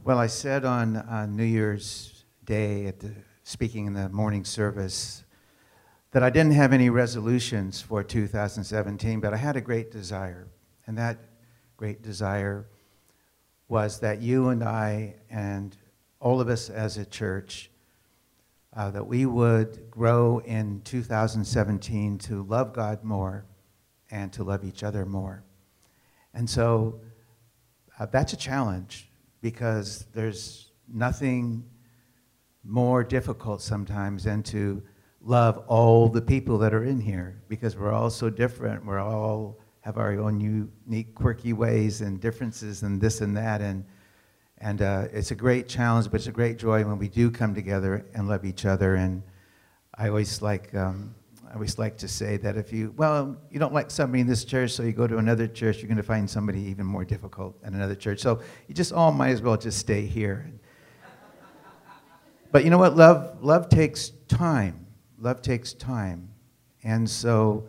Well, I said on New Year's Day speaking in the morning service that I didn't have any resolutions for 2017, but I had a great desire. And that great desire was that you and I and all of us as a church, that we would grow in 2017 to love God more and to love each other more. And so that's a challenge, because there's nothing more difficult sometimes than to love all the people that are in here, because we're all so different. We all have our own unique, quirky ways and differences and this and that. And it's a great challenge, but it's a great joy when we do come together and love each other. And I always like to say that if you don't like somebody in this church, so you go to another church, you're going to find somebody even more difficult at another church. So you just all might as well just stay here. But you know what? Love takes time. Love takes time. And so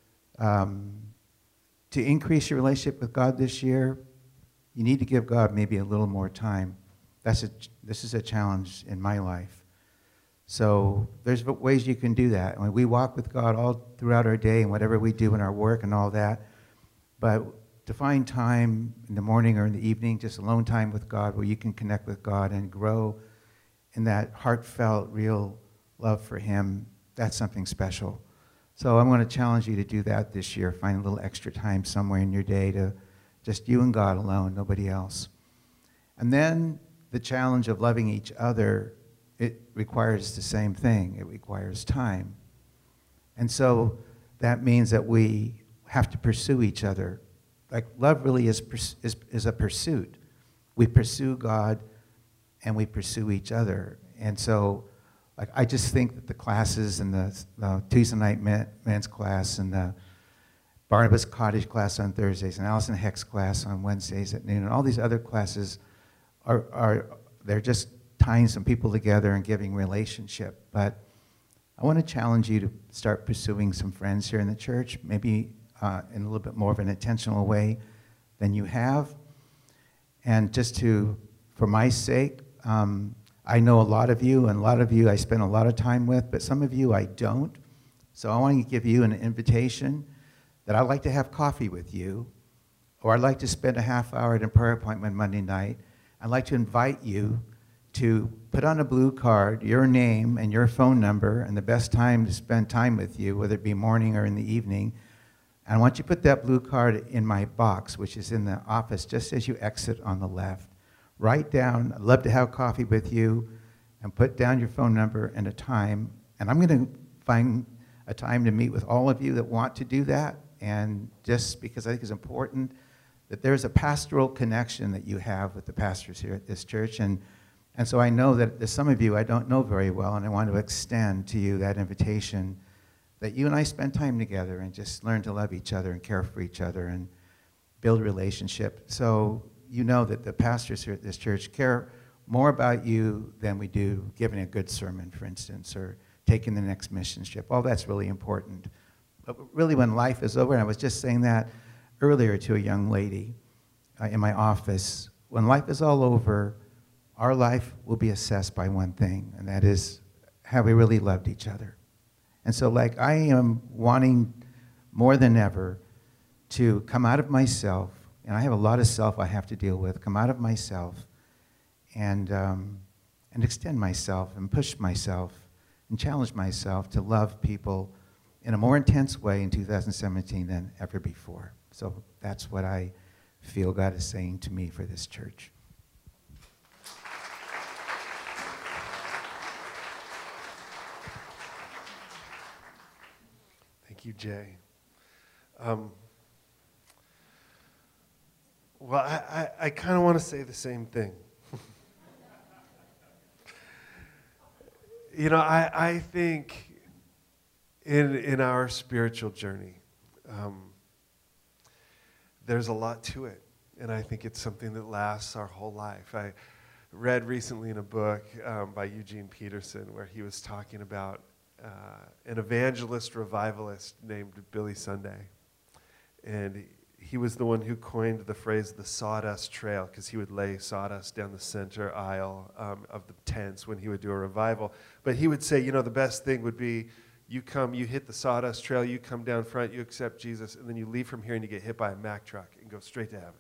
to increase your relationship with God this year, you need to give God maybe a little more time. This is a challenge in my life. So there's ways you can do that. I mean, we walk with God all throughout our day and whatever we do in our work and all that. But to find time in the morning or in the evening, just alone time with God, where you can connect with God and grow in that heartfelt, real love for Him, that's something special. So I'm going to challenge you to do that this year. Find a little extra time somewhere in your day to just you and God alone, nobody else. And then the challenge of loving each other, it requires the same thing. It requires time. And so that means that we have to pursue each other. Like, love really is a pursuit. We pursue God and we pursue each other. And so I just think that the classes and the Tuesday night men's class and the Barnabas Cottage class on Thursdays and Allison Heck's class on Wednesdays at noon and all these other classes they're just tying some people together and giving relationship. But I want to challenge you to start pursuing some friends here in the church, maybe in a little bit more of an intentional way than you have. And just for my sake, I know a lot of you, and a lot of you I spend a lot of time with, but some of you I don't. So I want to give you an invitation that I'd like to have coffee with you, or I'd like to spend a half hour at a prayer appointment Monday night. I'd like to invite you to put on a blue card your name and your phone number and the best time to spend time with you, whether it be morning or in the evening. And I want you to put that blue card in my box, which is in the office just as you exit on the left. Write down, I'd love to have coffee with you, and put down your phone number and a time. And I'm going to find a time to meet with all of you that want to do that. And just because I think it's important that there's a pastoral connection that you have with the pastors here at this church. And so I know that there's some of you I don't know very well, and I want to extend to you that invitation that you and I spend time together and just learn to love each other and care for each other and build a relationship. So you know that the pastors here at this church care more about you than we do giving a good sermon, for instance, or taking the next mission trip. All that's really important. But really, when life is over, and I was just saying that earlier to a young lady in my office, when life is all over, our life will be assessed by one thing, and that is, have we really loved each other? And so, I am wanting more than ever to come out of myself, and I have a lot of self I have to deal with, come out of myself and extend myself and push myself and challenge myself to love people in a more intense way in 2017 than ever before. So that's what I feel God is saying to me for this church. Thank you, Jay. Well, I kind of want to say the same thing. I think in our spiritual journey, there's a lot to it, and I think it's something that lasts our whole life. I read recently in a book by Eugene Peterson where he was talking about an evangelist revivalist named Billy Sunday, and he was the one who coined the phrase the sawdust trail, because he would lay sawdust down the center aisle of the tents when he would do a revival. But he would say, the best thing would be you come, you hit the sawdust trail, you come down front, you accept Jesus, and then you leave from here and you get hit by a Mack truck and go straight to heaven.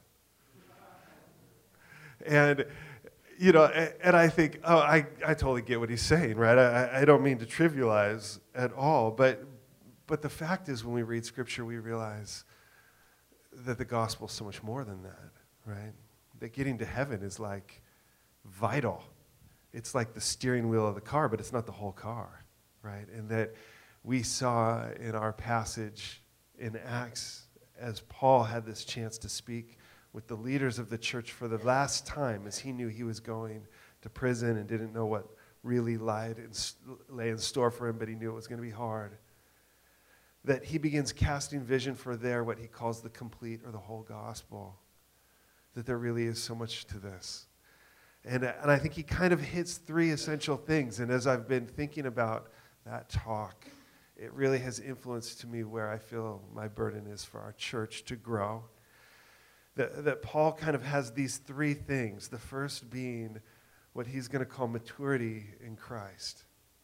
And, and I think, I totally get what he's saying, right? I don't mean to trivialize at all, but the fact is when we read Scripture, we realize that the gospel is so much more than that, right? That getting to heaven is like vital. It's like the steering wheel of the car, but it's not the whole car, right? And that we saw in our passage in Acts, as Paul had this chance to speak with the leaders of the church for the last time, as he knew he was going to prison and didn't know what really lay in store for him, but he knew it was going to be hard, that he begins casting vision for what he calls the complete or the whole gospel, that there really is so much to this. And I think he kind of hits three essential things. And as I've been thinking about that talk, it really has influenced to me where I feel my burden is for our church to grow. That Paul kind of has these three things. The first being what he's going to call maturity in Christ.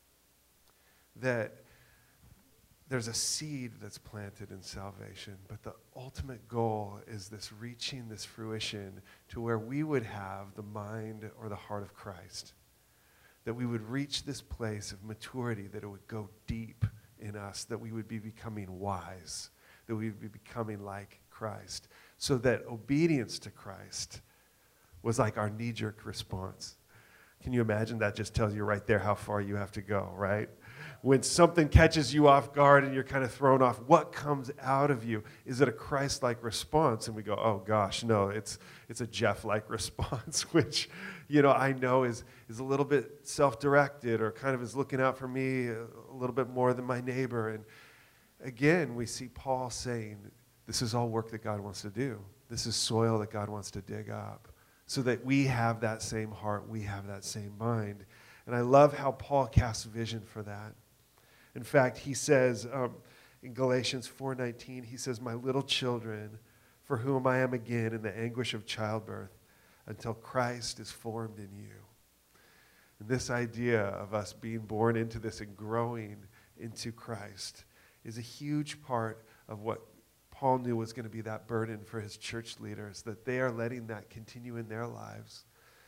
That there's a seed that's planted in salvation, but the ultimate goal is this reaching this fruition to where we would have the mind or the heart of Christ. That we would reach this place of maturity, that it would go deep in us, that we would be becoming wise, that we would be becoming like Christ, so that obedience to Christ was like our knee-jerk response. Can you imagine? That just tells you right there how far you have to go, right? When something catches you off guard and you're kind of thrown off, what comes out of you? Is it a Christ-like response? And we go, oh gosh, no, it's a Jeff-like response, which, I know is a little bit self-directed or kind of is looking out for me a little bit more than my neighbor. And again, we see Paul saying, this is all work that God wants to do. This is soil that God wants to dig up so that we have that same heart, we have that same mind. And I love how Paul casts vision for that. In fact, he says in Galatians 4:19, he says, my little children, for whom I am again in the anguish of childbirth, until Christ is formed in you. And this idea of us being born into this and growing into Christ is a huge part of what Paul knew was going to be that burden for his church leaders, that they are letting that continue in their lives.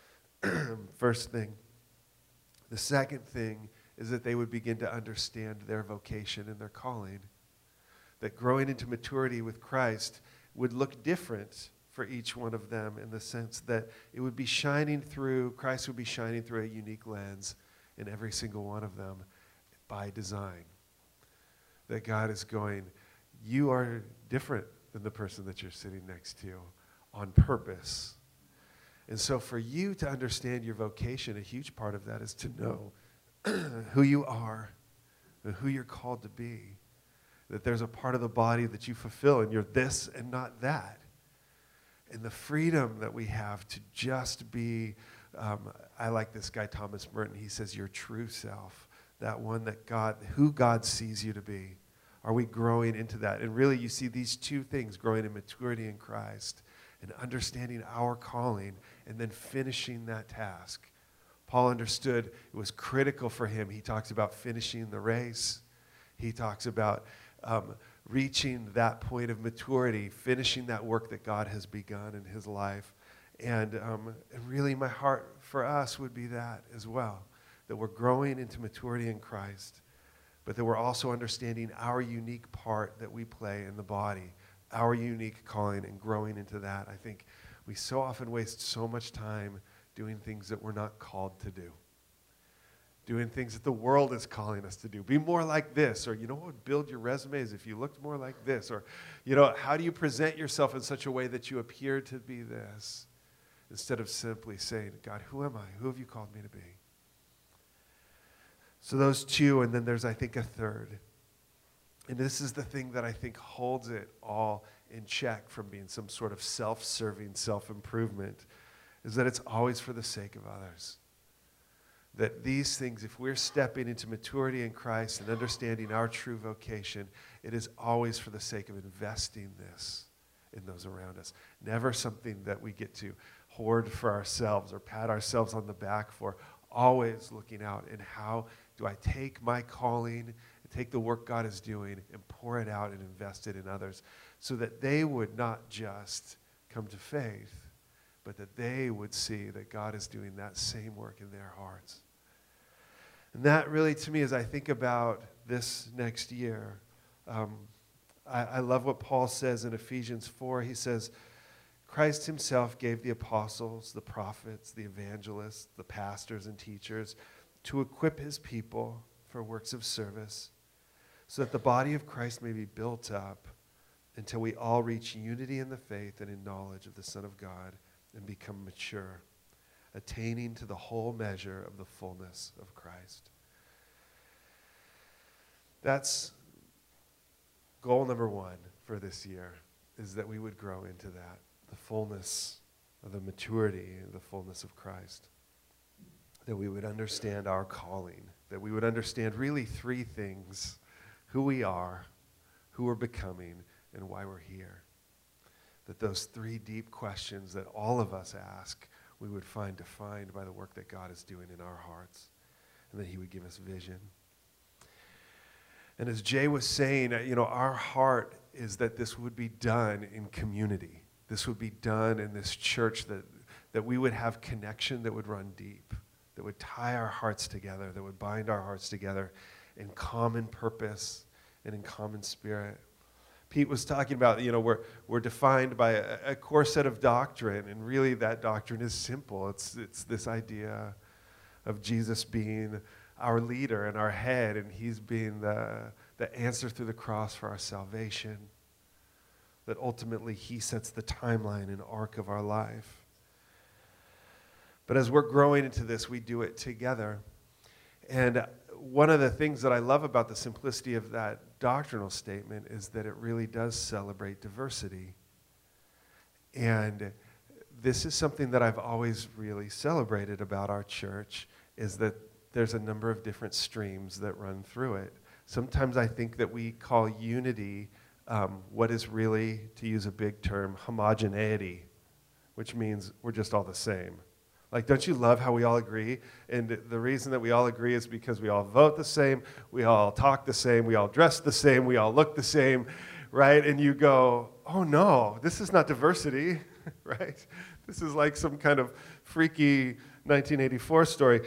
First thing. The second thing is that they would begin to understand their vocation and their calling. That growing into maturity with Christ would look different for each one of them in the sense that it would be shining through, Christ would be shining through a unique lens in every single one of them by design. That God is going, you are different than the person that you're sitting next to on purpose. And so for you to understand your vocation, a huge part of that is to know who you are and who you're called to be. That there's a part of the body that you fulfill and you're this and not that. And the freedom that we have to just be, I like this guy Thomas Merton, he says your true self, that one that who God sees you to be. Are we growing into that? And really you see these two things, growing in maturity in Christ and understanding our calling and then finishing that task. Paul understood it was critical for him. He talks about finishing the race. He talks about reaching that point of maturity, finishing that work that God has begun in his life. And really my heart for us would be that as well, that we're growing into maturity in Christ, but that we're also understanding our unique part that we play in the body, our unique calling and growing into that. I think we so often waste so much time doing things that we're not called to do. Doing things that the world is calling us to do. Be more like this, or what would build your resumes if you looked more like this, or how do you present yourself in such a way that you appear to be this, instead of simply saying, God, who am I? Who have you called me to be? So those two, and then there's, I think, a third. And this is the thing that I think holds it all in check from being some sort of self-serving self-improvement, is that it's always for the sake of others. That these things, if we're stepping into maturity in Christ and understanding our true vocation, it is always for the sake of investing this in those around us. Never something that we get to hoard for ourselves or pat ourselves on the back for. Always looking out in how do I take my calling and take the work God is doing and pour it out and invest it in others so that they would not just come to faith, but that they would see that God is doing that same work in their hearts. And that really, to me, as I think about this next year, I love what Paul says in Ephesians 4. He says, Christ himself gave the apostles, the prophets, the evangelists, the pastors and teachers to equip his people for works of service so that the body of Christ may be built up until we all reach unity in the faith and in knowledge of the Son of God and become mature, attaining to the whole measure of the fullness of Christ. That's goal number one for this year, is that we would grow into that, the fullness of the maturity and the fullness of Christ. That we would understand our calling, that we would understand really three things: who we are, who we're becoming, and why we're here. That those three deep questions that all of us ask, we would find defined by the work that God is doing in our hearts, and that he would give us vision. And as Jay was saying, our heart is that this would be done in community. This would be done in this church, that we would have connection that would run deep, that would tie our hearts together, that would bind our hearts together in common purpose and in common spirit. Pete was talking about, we're defined by a core set of doctrine, and really that doctrine is simple. It's this idea of Jesus being our leader and our head, and he's being the answer through the cross for our salvation, that ultimately he sets the timeline and arc of our life. But as we're growing into this, we do it together. And one of the things that I love about the simplicity of that doctrinal statement is that it really does celebrate diversity. And this is something that I've always really celebrated about our church, is that there's a number of different streams that run through it. Sometimes I think that we call unity what is really, to use a big term, homogeneity, which means we're just all the same. Like, don't you love how we all agree? And the reason that we all agree is because we all vote the same, we all talk the same, we all dress the same, we all look the same, right? And you go, oh no, this is not diversity, right? This is like some kind of freaky 1984 story.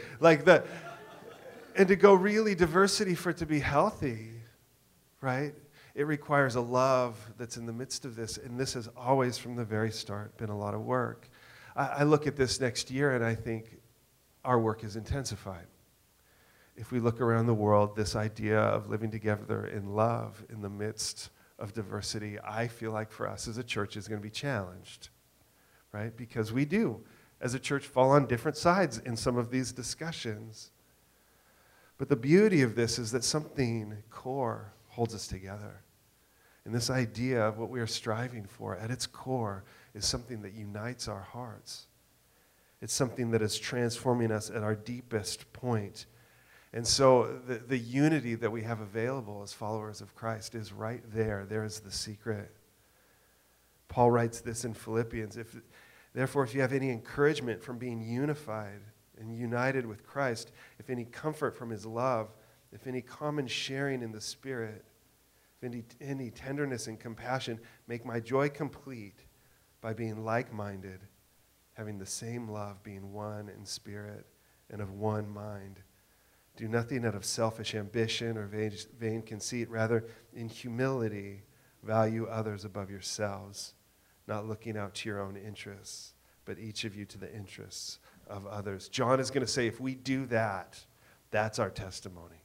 And to go really diversity for it to be healthy, right? It requires a love that's in the midst of this. And this has always, from the very start, been a lot of work. I look at this next year and I think our work is intensified. If we look around the world, this idea of living together in love in the midst of diversity, I feel like for us as a church is going to be challenged, right? Because we do, as a church, fall on different sides in some of these discussions. But the beauty of this is that something core holds us together. And this idea of what we are striving for at its core is something that unites our hearts. It's something that is transforming us at our deepest point. And so the unity that we have available as followers of Christ is right there. There is the secret. Paul writes this in Philippians. Therefore, if you have any encouragement from being unified and united with Christ, if any comfort from his love, if any common sharing in the Spirit, if any tenderness and compassion, make my joy complete by being like-minded, having the same love, being one in spirit and of one mind. Do nothing out of selfish ambition or vain conceit. Rather, in humility, value others above yourselves, not looking out to your own interests, but each of you to the interests of others. John is going to say, if we do that, that's our testimony.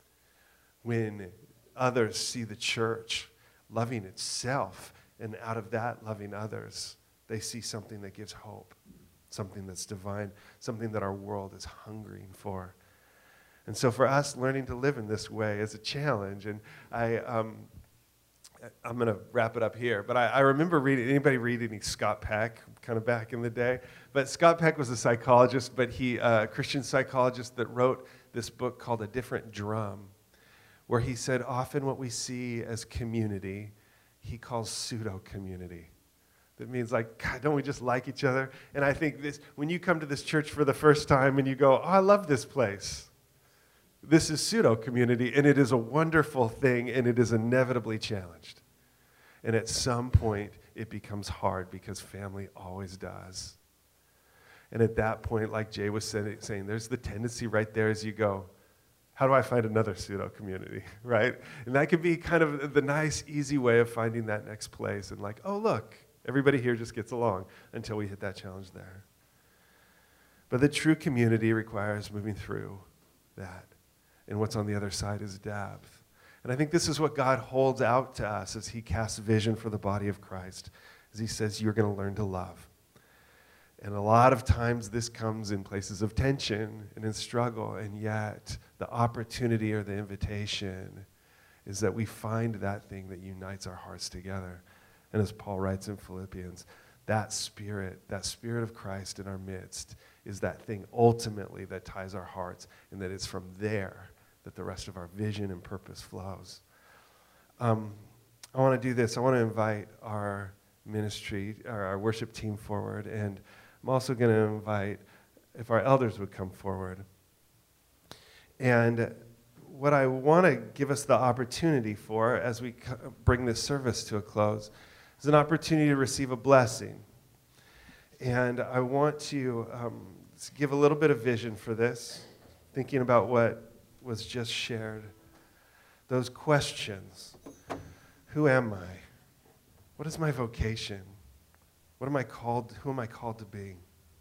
When others see the church loving itself, and out of that, loving others, they see something that gives hope, something that's divine, something that our world is hungering for. And so for us, learning to live in this way is a challenge. And I'm going to wrap it up here. But I remember reading, anybody read any Scott Peck, kind of back in the day? But Scott Peck was a psychologist, but a Christian psychologist that wrote this book called A Different Drum, where he said often what we see as community, he calls pseudo-community. That means like, God, don't we just like each other? And I think this, when you come to this church for the first time and you go, oh, I love this place. This is pseudo community, and it is a wonderful thing, and it is inevitably challenged. And at some point, it becomes hard because family always does. And at that point, like Jay was saying, there's the tendency right there as you go, how do I find another pseudo community, right? And that could be kind of the nice, easy way of finding that next place. And like, oh, look, everybody here just gets along until we hit that challenge there. But the true community requires moving through that. And what's on the other side is depth. And I think this is what God holds out to us as he casts vision for the body of Christ, as he says, you're going to learn to love. And a lot of times this comes in places of tension and in struggle, and yet the opportunity or the invitation is that we find that thing that unites our hearts together. And as Paul writes in Philippians, that spirit of Christ in our midst is that thing ultimately that ties our hearts, and that it's from there that the rest of our vision and purpose flows. I want to do this. I want to invite our ministry, or our worship team forward, and I'm also going to invite if our elders would come forward. And what I want to give us the opportunity for as we bring this service to a close is an opportunity to receive a blessing. And I want to give a little bit of vision for this, thinking about what was just shared. Those questions. Who am I? What is my vocation? What am I called? Who am I called to be?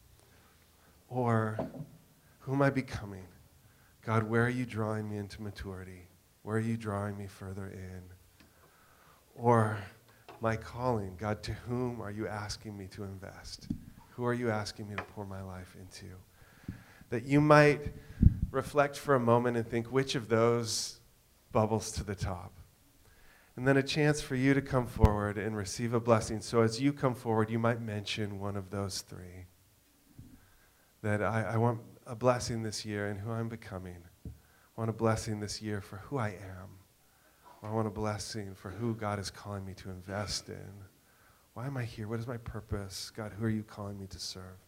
Or who am I becoming? God, where are you drawing me into maturity? Where are you drawing me further in? Or my calling, God, to whom are you asking me to invest? Who are you asking me to pour my life into? That you might reflect for a moment and think which of those bubbles to the top. And then a chance for you to come forward and receive a blessing. So as you come forward, you might mention one of those three. That I want a blessing this year in who I'm becoming. I want a blessing this year for who I am. Or I want a blessing for who God is calling me to invest in. Why am I here? What is my purpose? God, who are you calling me to serve?